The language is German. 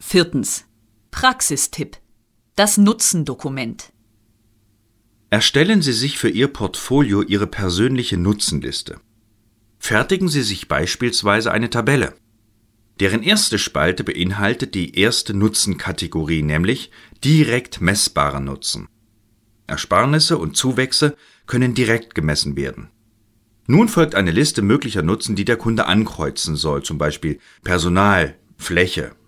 4. Praxistipp: Das Nutzendokument. Erstellen Sie sich für Ihr Portfolio Ihre persönliche Nutzenliste. Fertigen Sie sich beispielsweise eine Tabelle. Deren erste Spalte beinhaltet die erste Nutzenkategorie, nämlich direkt messbarer Nutzen. Ersparnisse und Zuwächse können direkt gemessen werden. Nun folgt eine Liste möglicher Nutzen, die der Kunde ankreuzen soll, zum Beispiel Personal, Fläche,